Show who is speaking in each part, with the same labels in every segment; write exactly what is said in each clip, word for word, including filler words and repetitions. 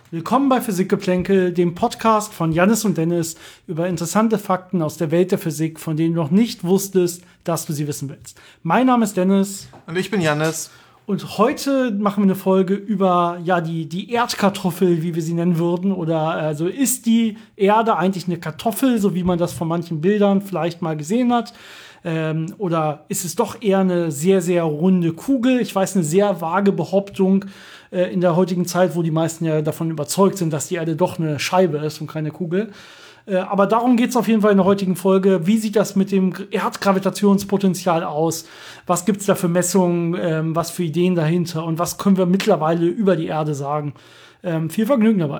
Speaker 1: Willkommen bei Physikgeplänkel, dem Podcast von Jannis und Dennis über interessante Fakten aus der Welt der Physik, von denen du noch nicht wusstest, dass du sie wissen willst. Mein Name ist Dennis.
Speaker 2: Und ich bin Jannis.
Speaker 1: Und heute machen wir eine Folge über ja die die Erdkartoffel, wie wir sie nennen würden. Oder also ist die Erde eigentlich eine Kartoffel, so wie man das von manchen Bildern vielleicht mal gesehen hat? Ähm, oder ist es doch eher eine sehr, sehr runde Kugel? Ich weiß, eine sehr vage Behauptung äh, in der heutigen Zeit, wo die meisten ja davon überzeugt sind, dass die Erde doch eine Scheibe ist und keine Kugel. Äh, aber darum geht es auf jeden Fall in der heutigen Folge. Wie sieht das mit dem Erdgravitationspotenzial aus? Was gibt es da für Messungen? Ähm, was für Ideen dahinter? Und was können wir mittlerweile über die Erde sagen? Ähm, viel Vergnügen dabei.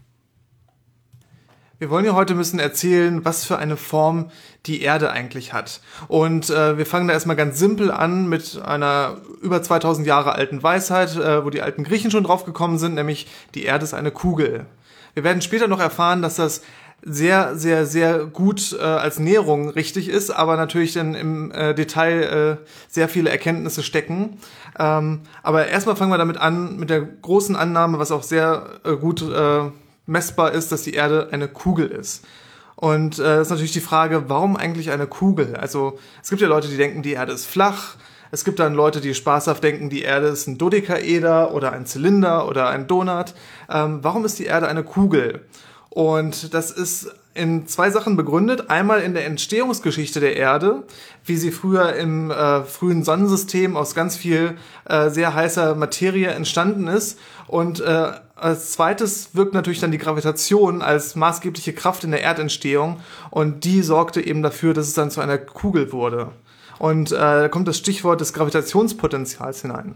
Speaker 2: Wir wollen ja heute ein bisschen erzählen, was für eine Form die Erde eigentlich hat. Und äh, wir fangen da erstmal ganz simpel an mit einer über zweitausend Jahre alten Weisheit, äh, wo die alten Griechen schon drauf gekommen sind, nämlich die Erde ist eine Kugel. Wir werden später noch erfahren, dass das sehr, sehr, sehr gut äh, als Näherung richtig ist, aber natürlich dann im äh, Detail äh, sehr viele Erkenntnisse stecken. Ähm, aber erstmal fangen wir damit an, mit der großen Annahme, was auch sehr äh, gut äh, messbar ist, dass die Erde eine Kugel ist. Und äh, ist natürlich die Frage, warum eigentlich eine Kugel? Also es gibt ja Leute, die denken, die Erde ist flach. Es gibt dann Leute, die spaßhaft denken, die Erde ist ein Dodekaeder oder ein Zylinder oder ein Donut. Ähm, warum ist die Erde eine Kugel? Und das ist in zwei Sachen begründet. Einmal in der Entstehungsgeschichte der Erde, wie sie früher im äh, frühen Sonnensystem aus ganz viel äh, sehr heißer Materie entstanden ist. Und äh, als zweites wirkt natürlich dann die Gravitation als maßgebliche Kraft in der Erdentstehung. Und die sorgte eben dafür, dass es dann zu einer Kugel wurde. Und äh, da kommt das Stichwort des Gravitationspotenzials hinein.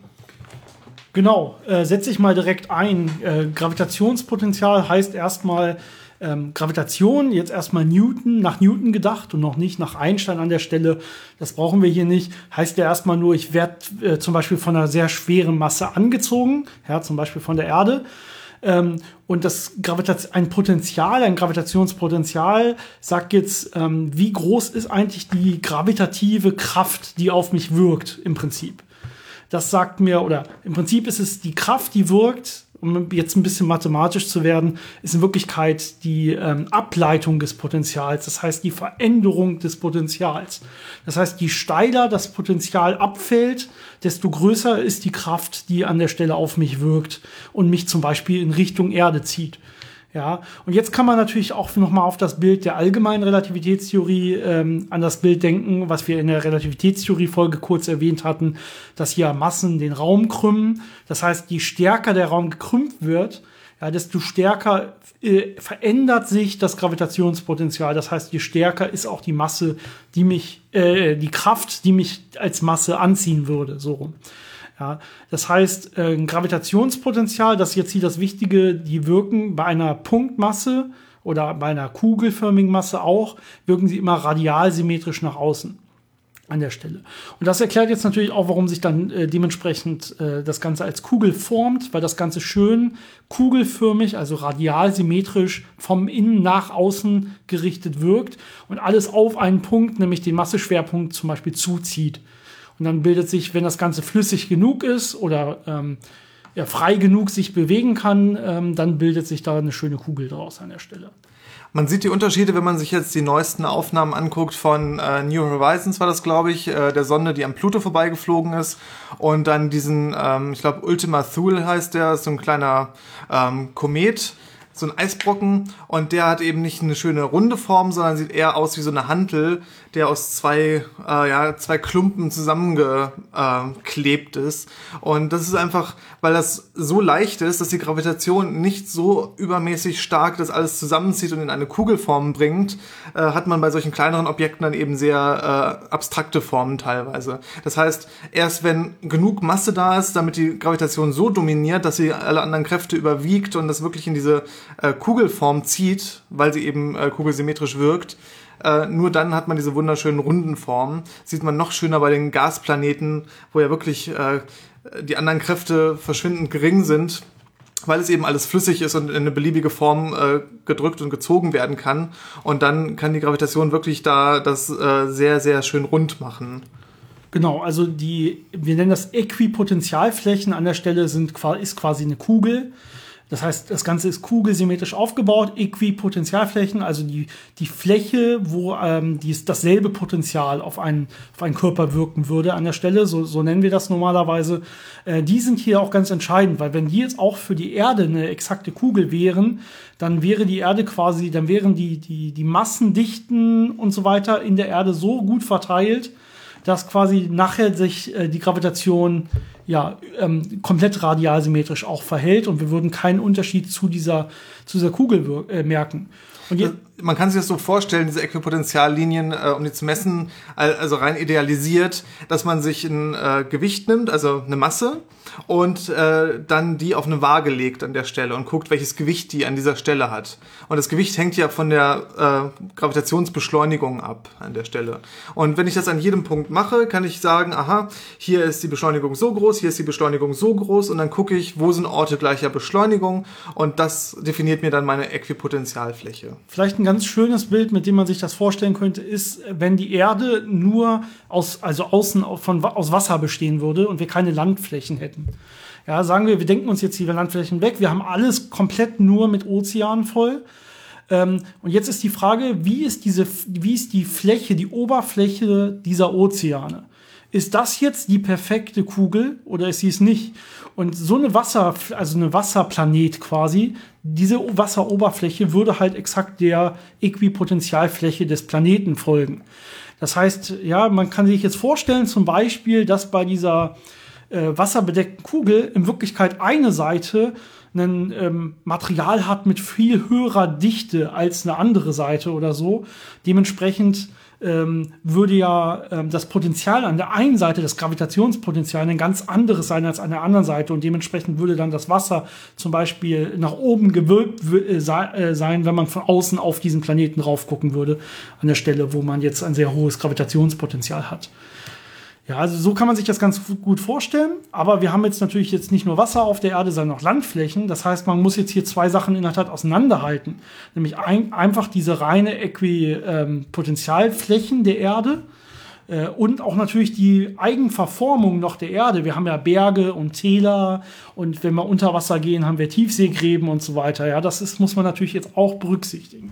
Speaker 1: Genau, äh, setze ich mal direkt ein. Äh, Gravitationspotenzial heißt erstmal ähm, Gravitation, jetzt erstmal Newton, nach Newton gedacht und noch nicht nach Einstein an der Stelle. Das brauchen wir hier nicht. Heißt ja erstmal nur, ich werde äh, zum Beispiel von einer sehr schweren Masse angezogen, ja, zum Beispiel von der Erde. Ähm, und das Gravitation, ein Potential, ein Gravitationspotenzial sagt jetzt, ähm, wie groß ist eigentlich die gravitative Kraft, die auf mich wirkt im Prinzip. Das sagt mir, oder im Prinzip ist es die Kraft, die wirkt, um jetzt ein bisschen mathematisch zu werden, ist in Wirklichkeit die ähm, Ableitung des Potentials, das heißt die Veränderung des Potentials. Das heißt, je steiler das Potenzial abfällt, desto größer ist die Kraft, die an der Stelle auf mich wirkt und mich zum Beispiel in Richtung Erde zieht. Ja, und jetzt kann man natürlich auch noch mal auf das Bild der allgemeinen Relativitätstheorie, ähm, an das Bild denken, was wir in der Relativitätstheorie-Folge kurz erwähnt hatten, dass hier Massen den Raum krümmen. Das heißt, je stärker der Raum gekrümmt wird, ja, desto stärker äh, verändert sich das Gravitationspotenzial. Das heißt, je stärker ist auch die Masse, die mich, äh, die Kraft, die mich als Masse anziehen würde, so rum. Ja, das heißt, äh, ein Gravitationspotenzial, das ist jetzt hier das Wichtige, die wirken bei einer Punktmasse oder bei einer kugelförmigen Masse auch, wirken sie immer radialsymmetrisch nach außen an der Stelle. Und das erklärt jetzt natürlich auch, warum sich dann äh, dementsprechend äh, das Ganze als Kugel formt, weil das Ganze schön kugelförmig, also radialsymmetrisch vom Innen nach außen gerichtet wirkt und alles auf einen Punkt, nämlich den Masseschwerpunkt zum Beispiel zuzieht. Und dann bildet sich, wenn das Ganze flüssig genug ist oder ähm, ja, frei genug sich bewegen kann, ähm, dann bildet sich da eine schöne Kugel draus an der Stelle.
Speaker 2: Man sieht die Unterschiede, wenn man sich jetzt die neuesten Aufnahmen anguckt von äh, New Horizons, war das, glaube ich, äh, der Sonde, die am Pluto vorbeigeflogen ist. Und dann diesen, ähm, ich glaube, Ultima Thule heißt der, so ein kleiner ähm, Komet, so ein Eisbrocken. Und der hat eben nicht eine schöne runde Form, sondern sieht eher aus wie so eine Hantel, der aus zwei, äh, ja, zwei Klumpen zusammengeklebt äh, ist. Und das ist einfach, weil das so leicht ist, dass die Gravitation nicht so übermäßig stark das alles zusammenzieht und in eine Kugelform bringt, äh, hat man bei solchen kleineren Objekten dann eben sehr äh, abstrakte Formen teilweise. Das heißt, erst wenn genug Masse da ist, damit die Gravitation so dominiert, dass sie alle anderen Kräfte überwiegt und das wirklich in diese äh, Kugelform zieht, weil sie eben äh, kugelsymmetrisch wirkt, Äh, nur dann hat man diese wunderschönen runden Formen. Sieht man noch schöner bei den Gasplaneten, wo ja wirklich äh, die anderen Kräfte verschwindend gering sind, weil es eben alles flüssig ist und in eine beliebige Form äh, gedrückt und gezogen werden kann. Und dann kann die Gravitation wirklich da das äh, sehr, sehr schön rund machen.
Speaker 1: Genau, also die, wir nennen das Äquipotentialflächen an der Stelle, sind, ist quasi eine Kugel. Das heißt, das Ganze ist kugelsymmetrisch aufgebaut, Äquipotentialflächen, also die, die Fläche, wo ähm, dies, dasselbe Potenzial auf einen, auf einen Körper wirken würde an der Stelle, so, so nennen wir das normalerweise. Äh, die sind hier auch ganz entscheidend, weil wenn die jetzt auch für die Erde eine exakte Kugel wären, dann wäre die Erde quasi, dann wären die, die, die Massendichten und so weiter in der Erde so gut verteilt, dass quasi nachher sich äh, die Gravitation ja ähm, komplett radialsymmetrisch auch verhält und wir würden keinen Unterschied zu dieser zu dieser Kugel wir- äh, merken. Und je-
Speaker 2: Man kann sich das so vorstellen, diese Äquipotentiallinien, äh, um die zu messen, al- also rein idealisiert, dass man sich ein äh, Gewicht nimmt, also eine Masse, und äh, dann die auf eine Waage legt an der Stelle und guckt, welches Gewicht die an dieser Stelle hat. Und das Gewicht hängt ja von der äh, Gravitationsbeschleunigung ab an der Stelle. Und wenn ich das an jedem Punkt mache, kann ich sagen, aha, hier ist die Beschleunigung so groß, hier ist die Beschleunigung so groß, und dann gucke ich, wo sind Orte gleicher Beschleunigung, und das definiert mir dann meine Äquipotentialfläche.
Speaker 1: Vielleicht ein ganz schönes Bild, mit dem man sich das vorstellen könnte, ist, wenn die Erde nur aus, also außen von, aus Wasser bestehen würde und wir keine Landflächen hätten. Ja, sagen wir, wir denken uns jetzt die Landflächen weg, wir haben alles komplett nur mit Ozeanen voll. Ähm, und jetzt ist die Frage, wie ist diese, wie ist die Fläche, die Oberfläche dieser Ozeane? Ist das jetzt die perfekte Kugel oder ist sie es nicht? Und so eine Wasser, also eine Wasserplanet quasi, diese Wasseroberfläche würde halt exakt der Äquipotentialfläche des Planeten folgen. Das heißt, ja, man kann sich jetzt vorstellen, zum Beispiel, dass bei dieser äh, wasserbedeckten Kugel in Wirklichkeit eine Seite ein ähm, Material hat mit viel höherer Dichte als eine andere Seite oder so. Dementsprechend ähm, würde ja ähm, das Potenzial an der einen Seite, das Gravitationspotenzial, ein ganz anderes sein als an der anderen Seite. Und dementsprechend würde dann das Wasser zum Beispiel nach oben gewölbt äh, sein, wenn man von außen auf diesen Planeten rauf gucken würde, an der Stelle, wo man jetzt ein sehr hohes Gravitationspotenzial hat. Ja, also so kann man sich das ganz gut vorstellen. Aber wir haben jetzt natürlich jetzt nicht nur Wasser auf der Erde, sondern auch Landflächen. Das heißt, man muss jetzt hier zwei Sachen in der Tat auseinanderhalten. Nämlich ein, einfach diese reine Äquipotentialflächen der Erde äh, und auch natürlich die Eigenverformung noch der Erde. Wir haben ja Berge und Täler und wenn wir unter Wasser gehen, haben wir Tiefseegräben und so weiter. Ja, das ist, muss man natürlich jetzt auch berücksichtigen.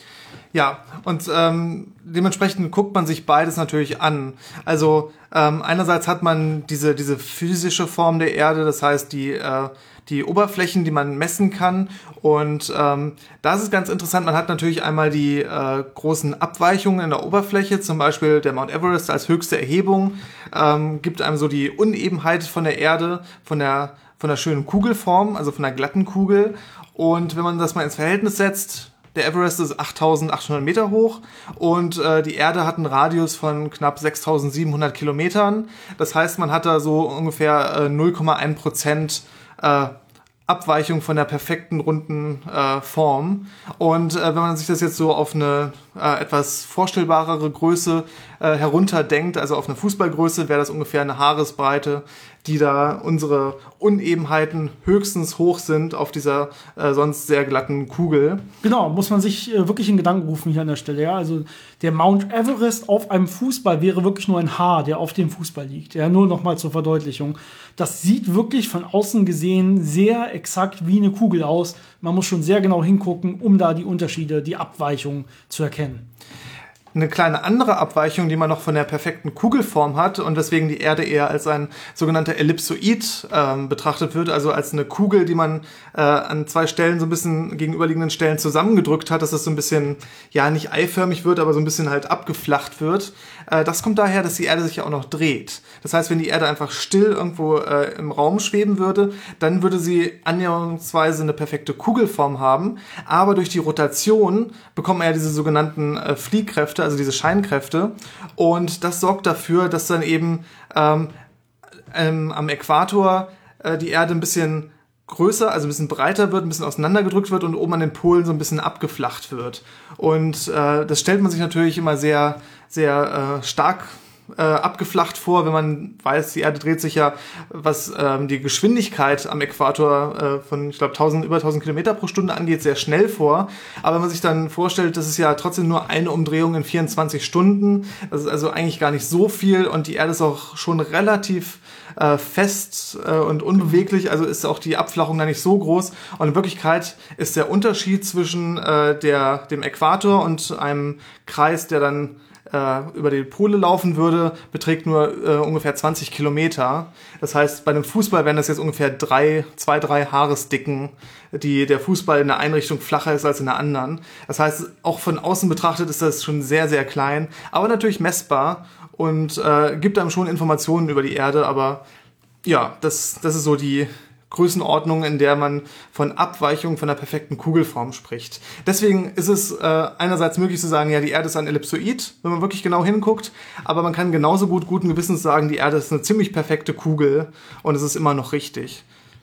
Speaker 2: Ja, und ähm, dementsprechend guckt man sich beides natürlich an. Also ähm, einerseits hat man diese diese physische Form der Erde, das heißt die äh, die Oberflächen, die man messen kann. Und ähm, das ist ganz interessant. Man hat natürlich einmal die äh, großen Abweichungen in der Oberfläche, zum Beispiel der Mount Everest als höchste Erhebung, ähm, gibt einem so die Unebenheit von der Erde, von der von der schönen Kugelform, also von der glatten Kugel. Und wenn man das mal ins Verhältnis setzt, der Everest ist achttausendachthundert Meter hoch und äh, die Erde hat einen Radius von knapp sechstausendsiebenhundert Kilometern. Das heißt, man hat da so ungefähr äh, null Komma eins Prozent äh, Abweichung von der perfekten runden äh, Form. Und äh, wenn man sich das jetzt so auf eine äh, etwas vorstellbarere Größe äh, herunterdenkt, also auf eine Fußballgröße, wäre das ungefähr eine Haaresbreite, die da unsere Unebenheiten höchstens hoch sind auf dieser äh, sonst sehr glatten Kugel.
Speaker 1: Genau, muss man sich äh, wirklich in Gedanken rufen hier an der Stelle. Ja? Also der Mount Everest auf einem Fußball wäre wirklich nur ein Haar, der auf dem Fußball liegt. Ja, nur noch mal zur Verdeutlichung. Das sieht wirklich von außen gesehen sehr exakt wie eine Kugel aus. Man muss schon sehr genau hingucken, um da die Unterschiede, die Abweichungen zu erkennen.
Speaker 2: Eine kleine andere Abweichung, die man noch von der perfekten Kugelform hat und weswegen die Erde eher als ein sogenannter Ellipsoid ähm, betrachtet wird, also als eine Kugel, die man äh, an zwei Stellen, so ein bisschen gegenüberliegenden Stellen zusammengedrückt hat, dass es so ein bisschen, ja, nicht eiförmig wird, aber so ein bisschen halt abgeflacht wird. Äh, das kommt daher, dass die Erde sich ja auch noch dreht. Das heißt, wenn die Erde einfach still irgendwo äh, im Raum schweben würde, dann würde sie annäherungsweise eine perfekte Kugelform haben, aber durch die Rotation bekommt man ja diese sogenannten äh, Fliehkräfte, also diese Scheinkräfte, und das sorgt dafür, dass dann eben ähm, ähm, am Äquator äh, die Erde ein bisschen größer, also ein bisschen breiter wird, ein bisschen auseinandergedrückt wird und oben an den Polen so ein bisschen abgeflacht wird. Und äh, das stellt man sich natürlich immer sehr, sehr äh, stark äh, abgeflacht vor, wenn man weiß, die Erde dreht sich ja, was ähm, die Geschwindigkeit am Äquator äh, von, ich glaube, über tausend Kilometer pro Stunde angeht, sehr schnell vor. Aber wenn man sich dann vorstellt, das ist ja trotzdem nur eine Umdrehung in vierundzwanzig Stunden, das ist also eigentlich gar nicht so viel und die Erde ist auch schon relativ äh, fest äh, und unbeweglich, also ist auch die Abflachung da nicht so groß. Und in Wirklichkeit ist der Unterschied zwischen äh, der, dem Äquator und einem Kreis, der dann äh, über die Pole laufen würde, beträgt nur äh, ungefähr zwanzig Kilometer. Das heißt, bei einem Fußball wären das jetzt ungefähr drei, zwei, drei Haaresdicken, die der Fußball in der einen Richtung flacher ist als in der anderen. Das heißt, auch von außen betrachtet ist das schon sehr, sehr klein, aber natürlich messbar und äh, gibt einem schon Informationen über die Erde, aber ja, das, das ist so die Größenordnung, in der man von Abweichung von der perfekten Kugelform spricht. Deswegen ist es äh, einerseits möglich zu sagen, ja, die Erde ist ein Ellipsoid, wenn man wirklich genau hinguckt, aber man kann genauso gut guten Gewissens sagen, die Erde ist eine ziemlich perfekte Kugel und es ist immer noch richtig.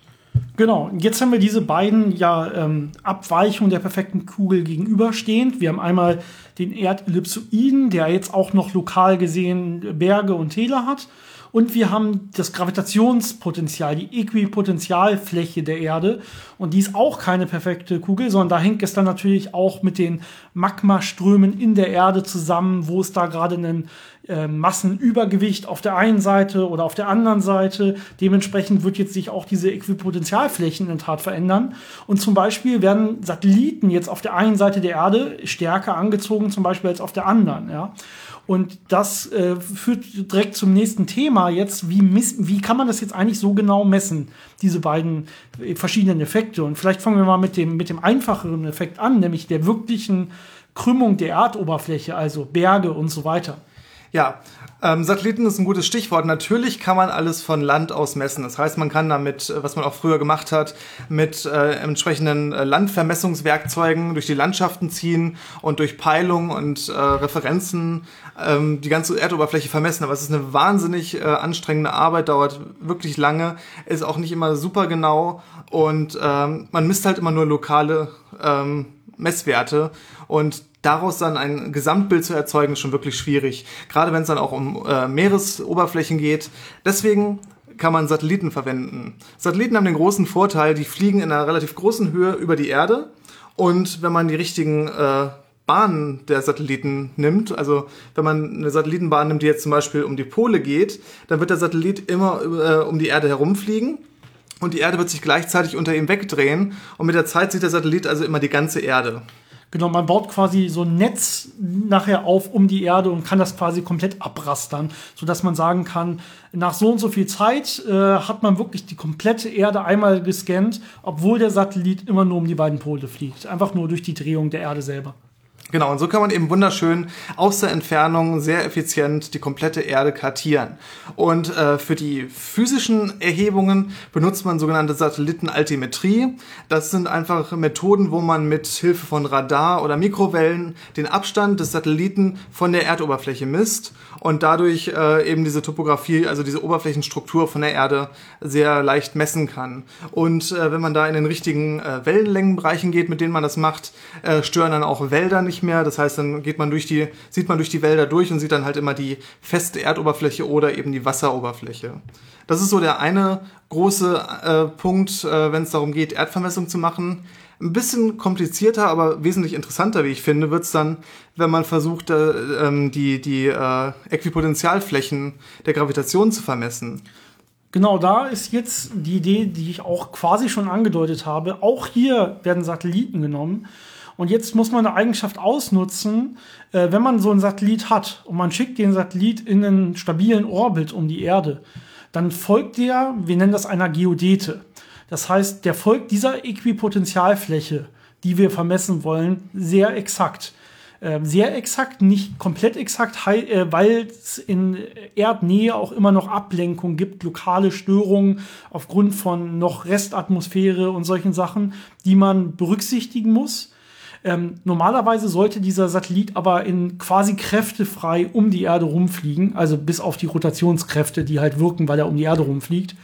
Speaker 1: Genau, jetzt haben wir diese beiden ja, ähm, Abweichungen der perfekten Kugel gegenüberstehend. Wir haben einmal den Erdellipsoiden, der jetzt auch noch lokal gesehen Berge und Täler hat. Und wir haben das Gravitationspotenzial, die Äquipotentialfläche der Erde. Und die ist auch keine perfekte Kugel, sondern da hängt es dann natürlich auch mit den Magmaströmen in der Erde zusammen, wo es da gerade einen äh, Massenübergewicht auf der einen Seite oder auf der anderen Seite. Dementsprechend wird jetzt sich auch diese Äquipotentialflächen in der Tat verändern. Und zum Beispiel werden Satelliten jetzt auf der einen Seite der Erde stärker angezogen, zum Beispiel als auf der anderen, ja. Und das äh, führt direkt zum nächsten Thema jetzt. Wie, miss- wie kann man das jetzt eigentlich so genau messen, diese beiden äh, verschiedenen Effekte? Und vielleicht fangen wir mal mit dem, mit dem einfacheren Effekt an, nämlich der wirklichen Krümmung der Erdoberfläche, also Berge und so weiter.
Speaker 2: Ja, ähm, Satelliten ist ein gutes Stichwort. Natürlich kann man alles von Land aus messen. Das heißt, man kann damit, was man auch früher gemacht hat, mit äh, entsprechenden äh, Landvermessungswerkzeugen durch die Landschaften ziehen und durch Peilung und äh, Referenzen ähm, die ganze Erdoberfläche vermessen. Aber es ist eine wahnsinnig äh, anstrengende Arbeit, dauert wirklich lange, ist auch nicht immer super genau und ähm, man misst halt immer nur lokale ähm, Messwerte und daraus dann ein Gesamtbild zu erzeugen, ist schon wirklich schwierig. Gerade wenn es dann auch um äh, Meeresoberflächen geht. Deswegen kann man Satelliten verwenden. Satelliten haben den großen Vorteil, die fliegen in einer relativ großen Höhe über die Erde. Und wenn man die richtigen äh, Bahnen der Satelliten nimmt, also wenn man eine Satellitenbahn nimmt, die jetzt zum Beispiel um die Pole geht, dann wird der Satellit immer äh, um die Erde herumfliegen. Und die Erde wird sich gleichzeitig unter ihm wegdrehen. Und mit der Zeit sieht der Satellit also immer die ganze Erde.
Speaker 1: Genau, man baut quasi so ein Netz nachher auf um die Erde und kann das quasi komplett abrastern, sodass man sagen kann, nach so und so viel Zeit äh, hat man wirklich die komplette Erde einmal gescannt, obwohl der Satellit immer nur um die beiden Pole fliegt. Einfach nur durch die Drehung der Erde selber.
Speaker 2: Genau, und so kann man eben wunderschön aus der Entfernung sehr effizient die komplette Erde kartieren. Und äh, für die physischen Erhebungen benutzt man sogenannte Satellitenaltimetrie. Das sind einfach Methoden, wo man mit Hilfe von Radar oder Mikrowellen den Abstand des Satelliten von der Erdoberfläche misst und dadurch äh, eben diese Topografie, also diese Oberflächenstruktur von der Erde sehr leicht messen kann. Und äh, wenn man da in den richtigen äh, Wellenlängenbereichen geht, mit denen man das macht, äh, stören dann auch Wälder nicht mehr. Das heißt, dann geht man durch die, sieht man durch die Wälder durch und sieht dann halt immer die feste Erdoberfläche oder eben die Wasseroberfläche. Das ist so der eine große äh, Punkt, äh, wenn es darum geht, Erdvermessung zu machen. Ein bisschen komplizierter, aber wesentlich interessanter, wie ich finde, wird's dann, wenn man versucht, äh, die, die äh, Äquipotentialflächen der Gravitation zu vermessen.
Speaker 1: Genau, da ist jetzt die Idee, die ich auch quasi schon angedeutet habe. Auch hier werden Satelliten genommen. Und jetzt muss man eine Eigenschaft ausnutzen, äh, wenn man so einen Satellit hat und man schickt den Satellit in einen stabilen Orbit um die Erde, dann folgt der, wir nennen das einer Geodäte. Das heißt, der folgt dieser Äquipotentialfläche, die wir vermessen wollen, sehr exakt. Äh, sehr exakt, nicht komplett exakt, äh, weil es in Erdnähe auch immer noch Ablenkung gibt, lokale Störungen aufgrund von noch Restatmosphäre und solchen Sachen, die man berücksichtigen muss. Ähm, normalerweise sollte dieser Satellit aber in quasi kräftefrei um die Erde rumfliegen, also bis auf die Rotationskräfte, die halt wirken, weil er um die Erde rumfliegt.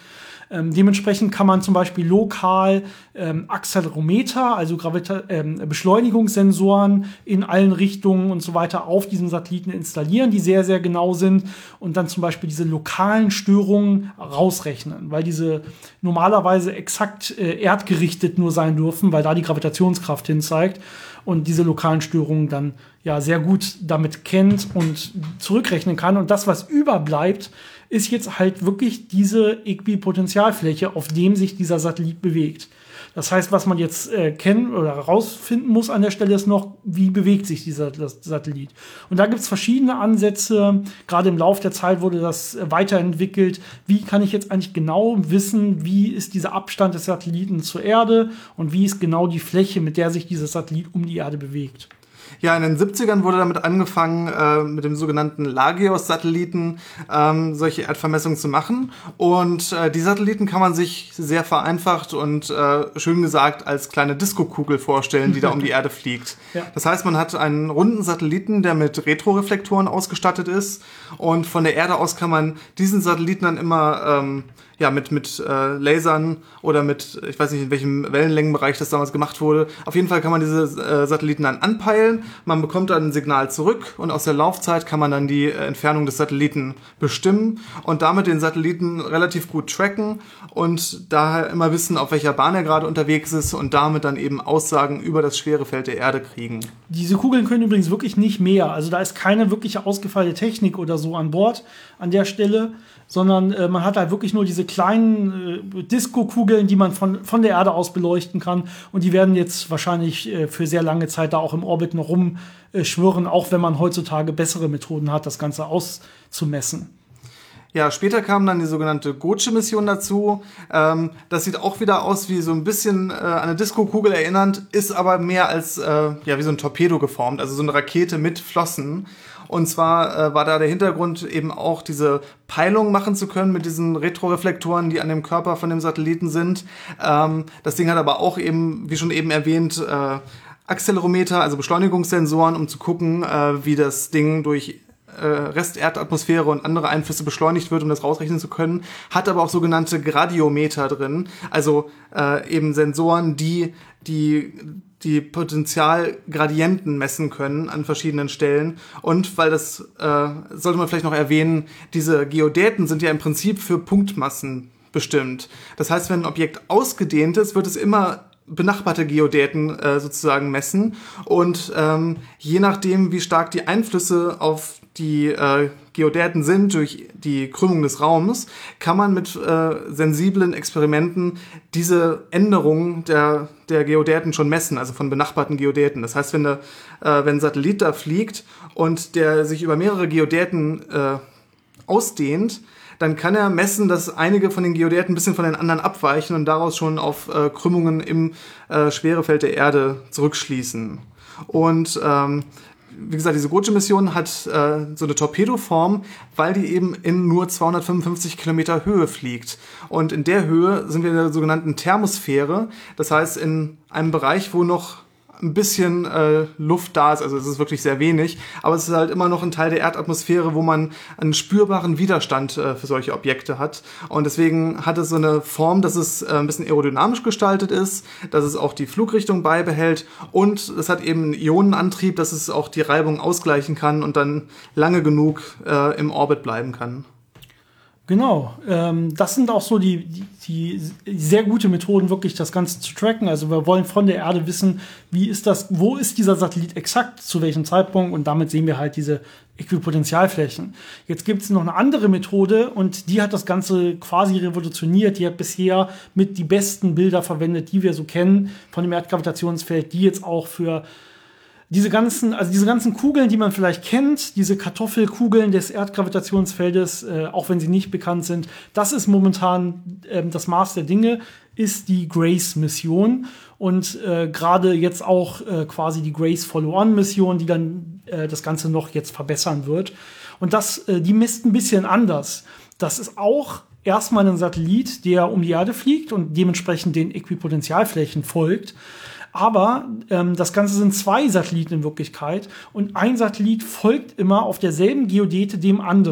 Speaker 1: Ähm, dementsprechend kann man zum Beispiel lokal ähm, Accelerometer, also Gravita ähm, Beschleunigungssensoren in allen Richtungen und so weiter auf diesem Satelliten installieren, die sehr, sehr genau sind und dann zum Beispiel diese lokalen Störungen rausrechnen, weil diese normalerweise exakt äh, erdgerichtet nur sein dürfen, weil da die Gravitationskraft hinzeigt und diese lokalen Störungen dann ja sehr gut damit kennt und zurückrechnen kann. Und das, was überbleibt, ist jetzt halt wirklich diese Äquipotentialfläche, auf dem sich dieser Satellit bewegt. Das heißt, was man jetzt äh, kennen oder herausfinden muss an der Stelle ist noch, wie bewegt sich dieser das Satellit. Und da gibt es verschiedene Ansätze. Gerade im Laufe der Zeit wurde das äh, weiterentwickelt. Wie kann ich jetzt eigentlich genau wissen, wie ist dieser Abstand des Satelliten zur Erde und wie ist genau die Fläche, mit der sich dieser Satellit um die Erde bewegt?
Speaker 2: Ja, in den siebzigern wurde damit angefangen, äh, mit dem sogenannten Lagios-Satelliten ähm, solche Erdvermessungen zu machen. Und äh, die Satelliten kann man sich sehr vereinfacht und äh, schön gesagt als kleine Diskokugel vorstellen, die da um die Erde fliegt. Ja. Das heißt, man hat einen runden Satelliten, der mit Retroreflektoren ausgestattet ist. Und von der Erde aus kann man diesen Satelliten dann immer ähm, ja, mit, mit äh, Lasern oder mit, ich weiß nicht, in welchem Wellenlängenbereich das damals gemacht wurde. Auf jeden Fall kann man diese äh, Satelliten dann anpeilen. Man bekommt dann ein Signal zurück und aus der Laufzeit kann man dann die äh, Entfernung des Satelliten bestimmen und damit den Satelliten relativ gut tracken und daher immer wissen, auf welcher Bahn er gerade unterwegs ist und damit dann eben Aussagen über das Schwerefeld der Erde kriegen.
Speaker 1: Diese Kugeln können übrigens wirklich nicht mehr. Also da ist keine wirkliche ausgefeilte Technik oder so an Bord an der Stelle, sondern äh, man hat halt wirklich nur diese kleinen äh, Disco-Kugeln, die man von, von der Erde aus beleuchten kann. Und die werden jetzt wahrscheinlich äh, für sehr lange Zeit da auch im Orbit noch rumschwirren, äh, auch wenn man heutzutage bessere Methoden hat, das Ganze auszumessen.
Speaker 2: Ja, später kam dann die sogenannte Goce-Mission dazu. Ähm, das sieht auch wieder aus wie so ein bisschen äh, an eine Disco-Kugel erinnernd, ist aber mehr als äh, ja wie so ein Torpedo geformt, also so eine Rakete mit Flossen. Und zwar äh, war da der Hintergrund eben auch diese Peilung machen zu können mit diesen Retroreflektoren, die an dem Körper von dem Satelliten sind. Ähm, das Ding hat aber auch eben, wie schon eben erwähnt, äh, Accelerometer, also Beschleunigungssensoren, um zu gucken, äh, wie das Ding durch äh, Resterdatmosphäre und andere Einflüsse beschleunigt wird, um das rausrechnen zu können. Hat aber auch sogenannte Gradiometer drin, also äh, eben Sensoren, die die die Potentialgradienten messen können an verschiedenen Stellen. Und weil das, äh, sollte man vielleicht noch erwähnen, diese Geodäten sind ja im Prinzip für Punktmassen bestimmt. Das heißt, wenn ein Objekt ausgedehnt ist, wird es immer benachbarte Geodäten äh, sozusagen messen. Und ähm, je nachdem, wie stark die Einflüsse auf die äh, Geodäten sind durch die Krümmung des Raums, kann man mit äh, sensiblen Experimenten diese Änderungen der, der Geodäten schon messen, also von benachbarten Geodäten. Das heißt, wenn, der, äh, wenn ein Satellit da fliegt und der sich über mehrere Geodäten äh, ausdehnt, dann kann er messen, dass einige von den Geodäten ein bisschen von den anderen abweichen und daraus schon auf äh, Krümmungen im äh, Schwerefeld der Erde zurückschließen. Und ähm, wie gesagt, diese Goce-Mission hat äh, so eine Torpedoform, weil die eben in nur zweihundertfünfundfünfzig Kilometer Höhe fliegt. Und in der Höhe sind wir in der sogenannten Thermosphäre. Das heißt, in einem Bereich, wo noch ein bisschen äh, Luft da ist, also es ist wirklich sehr wenig, aber es ist halt immer noch ein Teil der Erdatmosphäre, wo man einen spürbaren Widerstand äh, für solche Objekte hat. Und deswegen hat es so eine Form, dass es äh, ein bisschen aerodynamisch gestaltet ist, dass es auch die Flugrichtung beibehält und es hat eben einen Ionenantrieb, dass es auch die Reibung ausgleichen kann und dann lange genug äh, im Orbit bleiben kann.
Speaker 1: Genau, ähm, das sind auch so die, die, die sehr gute Methoden, wirklich das Ganze zu tracken. Also wir wollen von der Erde wissen, wie ist das, wo ist dieser Satellit exakt, zu welchem Zeitpunkt, und damit sehen wir halt diese Äquipotentialflächen. Jetzt gibt es noch eine andere Methode und die hat das Ganze quasi revolutioniert. Die hat bisher mit die besten Bilder verwendet, die wir so kennen von dem Erdgravitationsfeld, die jetzt auch für Diese ganzen, also diese ganzen Kugeln, die man vielleicht kennt, diese Kartoffelkugeln des Erdgravitationsfeldes, äh, auch wenn sie nicht bekannt sind, das ist momentan äh, das Maß der Dinge, ist die GRACE-Mission und äh, gerade jetzt auch äh, quasi die GRACE-Follow-on-Mission, die dann äh, das Ganze noch jetzt verbessern wird. Und das, äh, die misst ein bisschen anders. Das ist auch erstmal ein Satellit, der um die Erde fliegt und dementsprechend den Äquipotentialflächen folgt. Aber ähm, das Ganze sind zwei Satelliten in Wirklichkeit und ein Satellit folgt immer auf derselben Geodäte dem anderen.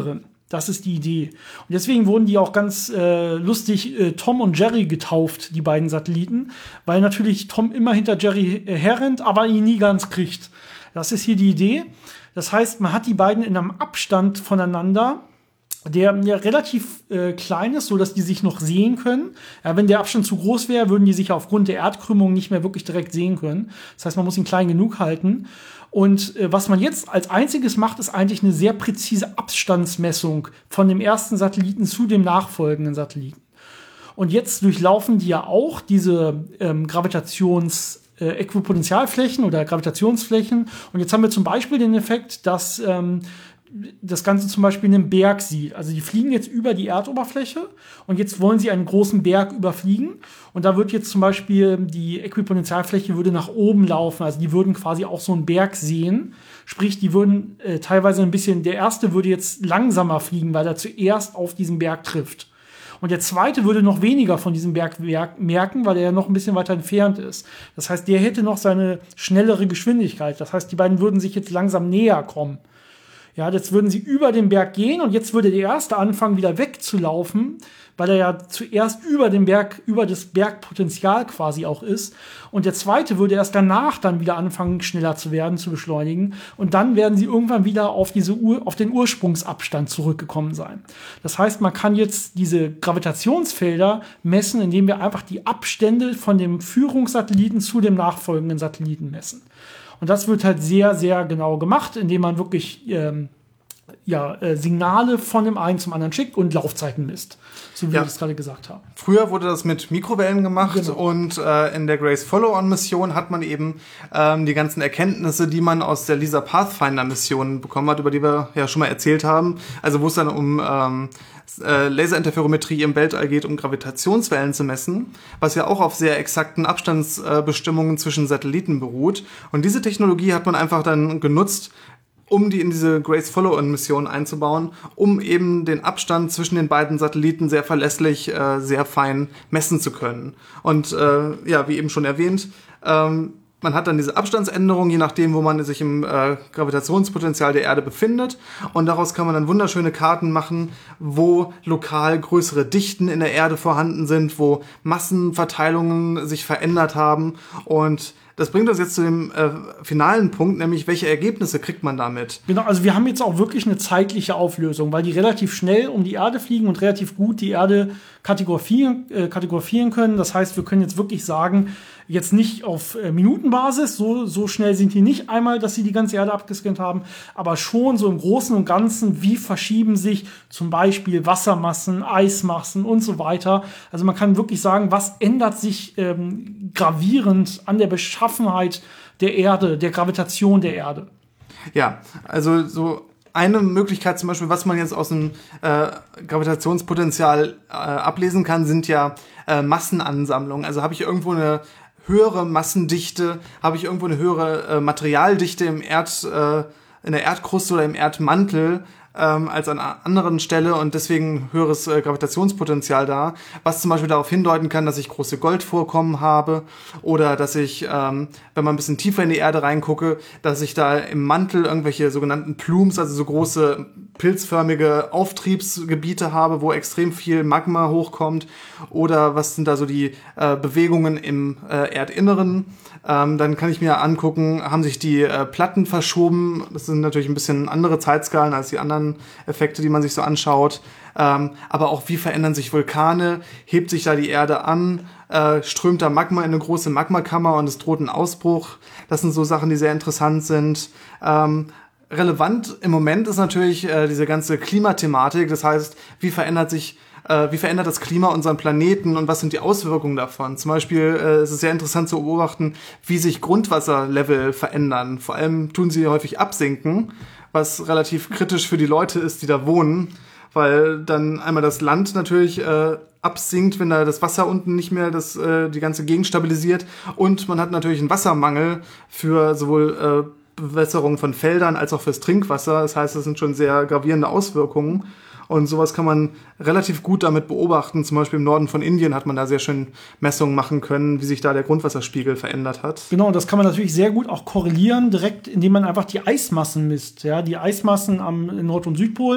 Speaker 1: Das ist die Idee. Und deswegen wurden die auch ganz äh, lustig äh, Tom und Jerry getauft, die beiden Satelliten, weil natürlich Tom immer hinter Jerry äh, herrennt, aber ihn nie ganz kriegt. Das ist hier die Idee. Das heißt, man hat die beiden in einem Abstand voneinander, der ja relativ äh, klein ist, so dass die sich noch sehen können. Ja, wenn der Abstand zu groß wäre, würden die sich aufgrund der Erdkrümmung nicht mehr wirklich direkt sehen können. Das heißt, man muss ihn klein genug halten. Und äh, was man jetzt als einziges macht, ist eigentlich eine sehr präzise Abstandsmessung von dem ersten Satelliten zu dem nachfolgenden Satelliten. Und jetzt durchlaufen die ja auch diese ähm, Gravitations- äh, Äquipotentialflächen oder Gravitationsflächen. Und jetzt haben wir zum Beispiel den Effekt, dass ähm, das Ganze zum Beispiel einen Berg sieht. Also die fliegen jetzt über die Erdoberfläche und jetzt wollen sie einen großen Berg überfliegen. Und da wird jetzt zum Beispiel die Äquipotentialfläche würde nach oben laufen. Also die würden quasi auch so einen Berg sehen. Sprich, die würden äh, teilweise ein bisschen, der erste würde jetzt langsamer fliegen, weil er zuerst auf diesen Berg trifft. Und der zweite würde noch weniger von diesem Berg merken, weil er ja noch ein bisschen weiter entfernt ist. Das heißt, der hätte noch seine schnellere Geschwindigkeit. Das heißt, die beiden würden sich jetzt langsam näher kommen. Ja, jetzt würden sie über den Berg gehen und jetzt würde der erste anfangen, wieder wegzulaufen, weil er ja zuerst über den Berg, über das Bergpotenzial quasi auch ist. Und der zweite würde erst danach dann wieder anfangen, schneller zu werden, zu beschleunigen. Und dann werden sie irgendwann wieder auf diese Ur, auf den Ursprungsabstand zurückgekommen sein. Das heißt, man kann jetzt diese Gravitationsfelder messen, indem wir einfach die Abstände von dem Führungssatelliten zu dem nachfolgenden Satelliten messen. Und das wird halt sehr, sehr genau gemacht, indem man wirklich ähm, ja, äh, Signale von dem einen zum anderen schickt und Laufzeiten misst, so wie ja. ich es gerade gesagt habe.
Speaker 2: Früher wurde das mit Mikrowellen gemacht genau. und äh, in der Grace Follow-on-Mission hat man eben ähm, die ganzen Erkenntnisse, die man aus der LISA Pathfinder-Mission bekommen hat, über die wir ja schon mal erzählt haben, also wo es dann um ähm, Laserinterferometrie im Weltall geht, um Gravitationswellen zu messen, was ja auch auf sehr exakten Abstandsbestimmungen zwischen Satelliten beruht. Und diese Technologie hat man einfach dann genutzt, um die in diese Grace Follow-on-Mission einzubauen, um eben den Abstand zwischen den beiden Satelliten sehr verlässlich, äh, sehr fein messen zu können. Und äh, ja, wie eben schon erwähnt, ähm, man hat dann diese Abstandsänderung, je nachdem, wo man sich im äh, Gravitationspotenzial der Erde befindet. Und daraus kann man dann wunderschöne Karten machen, wo lokal größere Dichten in der Erde vorhanden sind, wo Massenverteilungen sich verändert haben. Und das bringt uns jetzt zu dem äh, finalen Punkt, nämlich welche Ergebnisse kriegt man damit?
Speaker 1: Genau, also wir haben jetzt auch wirklich eine zeitliche Auflösung, weil die relativ schnell um die Erde fliegen und relativ gut die Erde kategorieren, äh, kategorieren können. Das heißt, wir können jetzt wirklich sagen, jetzt nicht auf äh, Minutenbasis, so, so schnell sind die nicht einmal, dass sie die ganze Erde abgescannt haben, aber schon so im Großen und Ganzen, wie verschieben sich zum Beispiel Wassermassen, Eismassen und so weiter. Also man kann wirklich sagen, was ändert sich ähm, gravierend an der Beschaffenheit der Erde, der Gravitation der Erde.
Speaker 2: Ja, also so eine Möglichkeit zum Beispiel, was man jetzt aus dem äh, Gravitationspotenzial äh, ablesen kann, sind ja äh, Massenansammlungen. Also habe ich irgendwo eine höhere Massendichte, habe ich irgendwo eine höhere äh, Materialdichte im Erd, äh, in der Erdkruste oder im Erdmantel ähm, als an einer anderen Stelle und deswegen höheres äh, Gravitationspotenzial da, was zum Beispiel darauf hindeuten kann, dass ich große Goldvorkommen habe oder dass ich, ähm, wenn man ein bisschen tiefer in die Erde reingucke, dass ich da im Mantel irgendwelche sogenannten Plumes, also so große pilzförmige Auftriebsgebiete habe, wo extrem viel Magma hochkommt oder was sind da so die äh, Bewegungen im äh, Erdinneren. Ähm, dann kann ich mir angucken, haben sich die äh, Platten verschoben. Das sind natürlich ein bisschen andere Zeitskalen als die anderen Effekte, die man sich so anschaut. Ähm, aber auch, wie verändern sich Vulkane? Hebt sich da die Erde an? Äh, strömt da Magma in eine große Magmakammer und es droht ein Ausbruch? Das sind so Sachen, die sehr interessant sind. Ähm, relevant im Moment ist natürlich äh, diese ganze Klimathematik. Das heißt, wie verändert sich Wie verändert das Klima unseren Planeten und was sind die Auswirkungen davon? Zum Beispiel äh, ist es sehr interessant zu beobachten, wie sich Grundwasserlevel verändern. Vor allem tun sie häufig absinken, was relativ kritisch für die Leute ist, die da wohnen, weil dann einmal das Land natürlich äh, absinkt, wenn da das Wasser unten nicht mehr das äh, die ganze Gegend stabilisiert und man hat natürlich einen Wassermangel für sowohl äh, Bewässerung von Feldern als auch fürs Trinkwasser. Das heißt, das sind schon sehr gravierende Auswirkungen. Und sowas kann man relativ gut damit beobachten. Zum Beispiel im Norden von Indien hat man da sehr schön Messungen machen können, wie sich da der Grundwasserspiegel verändert hat.
Speaker 1: Genau, das kann man natürlich sehr gut auch korrelieren, direkt indem man einfach die Eismassen misst. Ja, die Eismassen am Nord- und Südpol.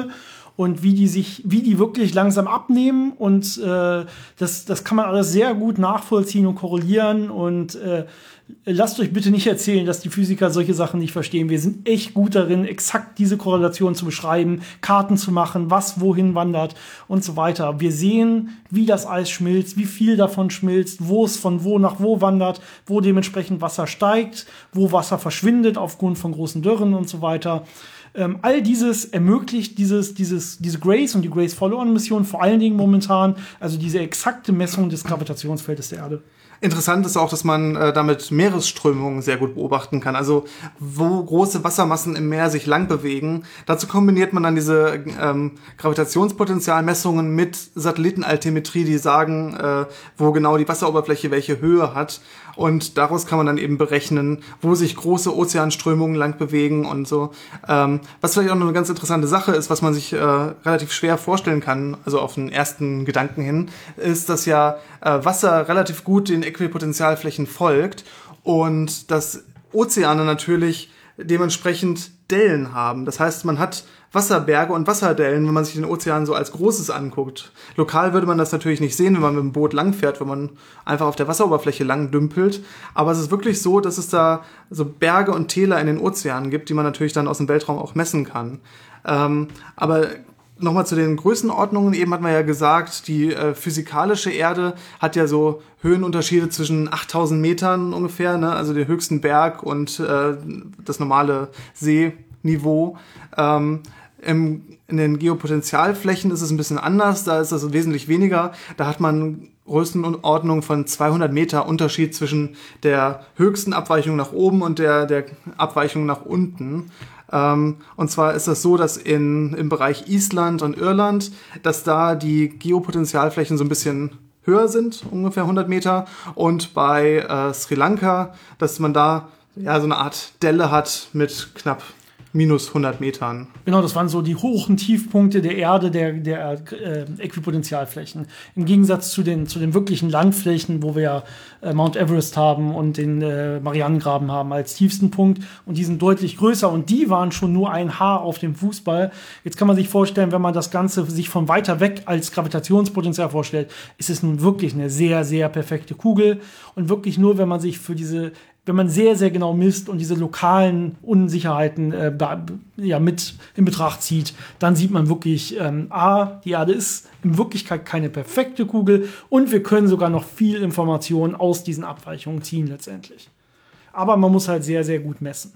Speaker 1: und wie die sich, wie die wirklich langsam abnehmen und äh, das, das kann man alles sehr gut nachvollziehen und korrelieren und äh, lasst euch bitte nicht erzählen, dass die Physiker solche Sachen nicht verstehen. Wir sind echt gut darin, exakt diese Korrelation zu beschreiben, Karten zu machen, was wohin wandert und so weiter. Wir sehen, wie das Eis schmilzt, wie viel davon schmilzt, wo es von wo nach wo wandert, wo dementsprechend Wasser steigt, wo Wasser verschwindet aufgrund von großen Dürren und so weiter. Ähm, all dieses ermöglicht dieses, dieses, diese GRACE und die GRACE-Follow-on-Mission vor allen Dingen momentan, also diese exakte Messung des Gravitationsfeldes der Erde.
Speaker 2: Interessant ist auch, dass man äh, damit Meeresströmungen sehr gut beobachten kann. Also wo große Wassermassen im Meer sich lang bewegen. Dazu kombiniert man dann diese ähm, Gravitationspotenzialmessungen mit Satellitenaltimetrie, die sagen, äh, wo genau die Wasseroberfläche welche Höhe hat. Und daraus kann man dann eben berechnen, wo sich große Ozeanströmungen lang bewegen und so. Ähm, was vielleicht auch noch eine ganz interessante Sache ist, was man sich äh, relativ schwer vorstellen kann, also auf den ersten Gedanken hin, ist, dass ja äh, Wasser relativ gut den Äquipotentialflächen folgt und dass Ozeane natürlich dementsprechend Dellen haben. Das heißt, man hat Wasserberge und Wasserdellen, wenn man sich den Ozean so als Großes anguckt. Lokal würde man das natürlich nicht sehen, wenn man mit dem Boot langfährt, wenn man einfach auf der Wasseroberfläche lang dümpelt. Aber es ist wirklich so, dass es da so Berge und Täler in den Ozeanen gibt, die man natürlich dann aus dem Weltraum auch messen kann. Ähm, aber nochmal zu den Größenordnungen. Eben hat man ja gesagt, die äh, physikalische Erde hat ja so Höhenunterschiede zwischen achttausend Metern ungefähr, ne? Also den höchsten Berg und äh, das normale Seeniveau. Ähm, im, in den Geopotentialflächen ist es ein bisschen anders, da ist es wesentlich weniger. Da hat man Größenordnung von zweihundert Meter Unterschied zwischen der höchsten Abweichung nach oben und der, der Abweichung nach unten. Ähm, und zwar ist das so, dass in, im Bereich Island und Irland, dass da die Geopotentialflächen so ein bisschen höher sind, ungefähr hundert Meter. Und bei äh, Sri Lanka, dass man da ja so eine Art Delle hat mit knapp minus hundert Metern.
Speaker 1: Genau, das waren so die Hoch- und Tiefpunkte der Erde, der, der äh, Äquipotentialflächen. Im Gegensatz zu den, zu den wirklichen Landflächen, wo wir ja äh, Mount Everest haben und den äh, Marianengraben haben als tiefsten Punkt. Und die sind deutlich größer und die waren schon nur ein Haar auf dem Fußball. Jetzt kann man sich vorstellen, wenn man das Ganze sich von weiter weg als Gravitationspotenzial vorstellt, ist es nun wirklich eine sehr, sehr perfekte Kugel. Und wirklich nur, wenn man sich für diese wenn man sehr, sehr genau misst und diese lokalen Unsicherheiten äh, ja, mit in Betracht zieht, dann sieht man wirklich, ähm, A, die Erde ist in Wirklichkeit keine perfekte Kugel und wir können sogar noch viel Information aus diesen Abweichungen ziehen letztendlich. Aber man muss halt sehr, sehr gut messen.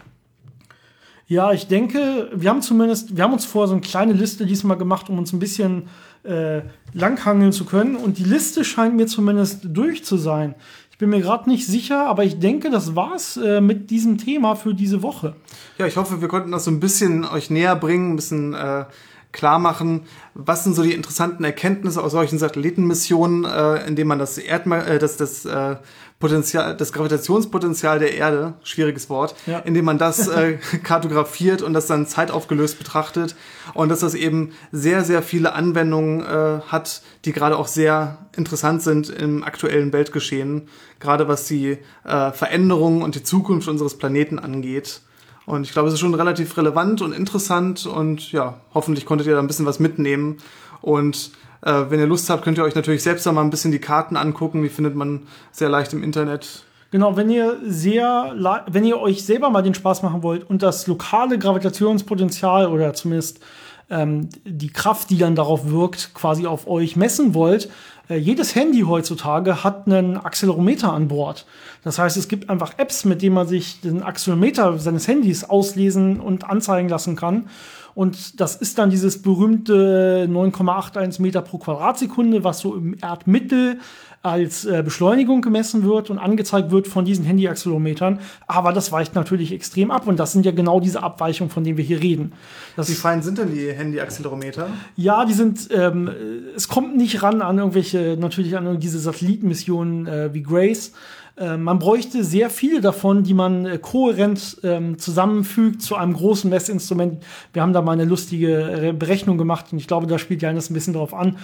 Speaker 1: Ja, ich denke, wir haben zumindest, wir haben uns vorher so eine kleine Liste diesmal gemacht, um uns ein bisschen äh, langhangeln zu können. Und die Liste scheint mir zumindest durch zu sein. Ich bin mir gerade nicht sicher, aber ich denke, das war's äh, mit diesem Thema für diese Woche.
Speaker 2: Ja, ich hoffe, wir konnten das so ein bisschen euch näher bringen, ein bisschen äh, klar machen, was sind so die interessanten Erkenntnisse aus solchen Satellitenmissionen, äh, indem man das Erdma äh, das das äh, Potenzial, das Gravitationspotenzial der Erde, schwieriges Wort, ja. indem man das äh, kartografiert und das dann zeitaufgelöst betrachtet und dass das eben sehr, sehr viele Anwendungen äh, hat, die gerade auch sehr interessant sind im aktuellen Weltgeschehen, gerade was die äh, Veränderungen und die Zukunft unseres Planeten angeht. Und ich glaube, es ist schon relativ relevant und interessant und ja, hoffentlich konntet ihr da ein bisschen was mitnehmen. Und äh, wenn ihr Lust habt, könnt ihr euch natürlich selbst da mal ein bisschen die Karten angucken. Die findet man sehr leicht im Internet.
Speaker 1: Genau, wenn ihr sehr, wenn ihr euch selber mal den Spaß machen wollt und das lokale Gravitationspotenzial oder zumindest ähm, die Kraft, die dann darauf wirkt, quasi auf euch messen wollt, äh, jedes Handy heutzutage hat einen Accelerometer an Bord. Das heißt, es gibt einfach Apps, mit denen man sich den Accelerometer seines Handys auslesen und anzeigen lassen kann. Und das ist dann dieses berühmte neun Komma einundachtzig Meter pro Quadratsekunde, was so im Erdmittel als äh, Beschleunigung gemessen wird und angezeigt wird von diesen Handy-Accelerometern. Aber das weicht natürlich extrem ab. Und das sind ja genau diese Abweichungen, von denen wir hier reden. Das
Speaker 2: Wie fein sind denn die Handy-Accelerometer?
Speaker 1: Ja, die sind, ähm, es kommt nicht ran an irgendwelche, natürlich an diese Satellitenmissionen äh, wie GRACE. Äh, man bräuchte sehr viele davon, die man äh, kohärent ähm, zusammenfügt zu einem großen Messinstrument. Wir haben da mal eine lustige Berechnung gemacht und ich glaube, da spielt Janis ein bisschen drauf an.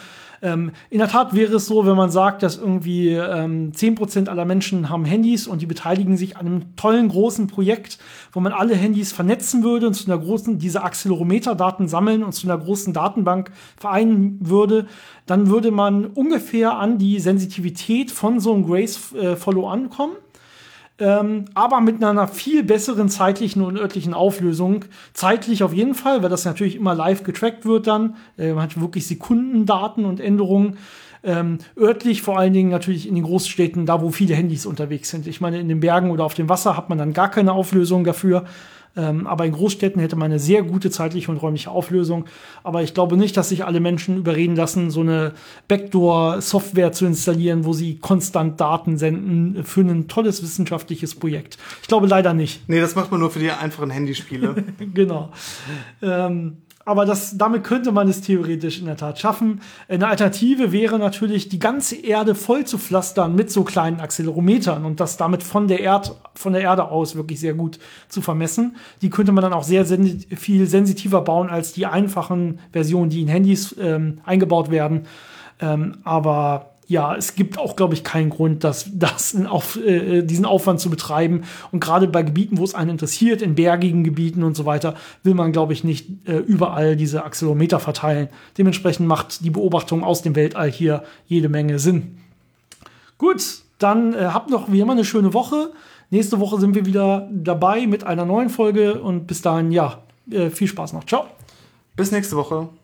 Speaker 1: Ähm, in der Tat wäre es so, wenn man sagt, dass irgendwie ähm, zehn Prozent aller Menschen haben Handys und die beteiligen sich an einem tollen, großen Projekt, wo man alle Handys vernetzen würde und zu einer großen, diese Accelerometer-Daten sammeln und zu einer großen Datenbank vereinen würde, dann würde man ungefähr an die Sensitivität von so einem Grace-Follow ankommen. Ähm, aber mit einer viel besseren zeitlichen und örtlichen Auflösung. Zeitlich auf jeden Fall, weil das natürlich immer live getrackt wird dann. Äh, man hat wirklich Sekundendaten und Änderungen. Ähm, örtlich vor allen Dingen natürlich in den Großstädten, da wo viele Handys unterwegs sind. Ich meine, in den Bergen oder auf dem Wasser hat man dann gar keine Auflösung dafür. Ähm, aber in Großstädten hätte man eine sehr gute zeitliche und räumliche Auflösung. Aber ich glaube nicht, dass sich alle Menschen überreden lassen, so eine Backdoor-Software zu installieren, wo sie konstant Daten senden für ein tolles wissenschaftliches Projekt. Ich glaube leider nicht.
Speaker 2: Nee, das macht man nur für die einfachen Handyspiele.
Speaker 1: Genau. Ähm, aber das, damit könnte man es theoretisch in der Tat schaffen. Eine Alternative wäre natürlich, die ganze Erde voll zu pflastern mit so kleinen Accelerometern und das damit von der, Erd, von der Erde aus wirklich sehr gut zu vermessen. Die könnte man dann auch sehr sen- viel sensitiver bauen als die einfachen Versionen, die in Handys ähm, eingebaut werden. Ähm, aber ja, es gibt auch, glaube ich, keinen Grund, dass, dass auf, äh, diesen Aufwand zu betreiben. Und gerade bei Gebieten, wo es einen interessiert, in bergigen Gebieten und so weiter, will man, glaube ich, nicht äh, überall diese Accelerometer verteilen. Dementsprechend macht die Beobachtung aus dem Weltall hier jede Menge Sinn. Gut, dann äh, habt noch wie immer eine schöne Woche. Nächste Woche sind wir wieder dabei mit einer neuen Folge. Und bis dahin, ja, äh, viel Spaß noch. Ciao.
Speaker 2: Bis nächste Woche.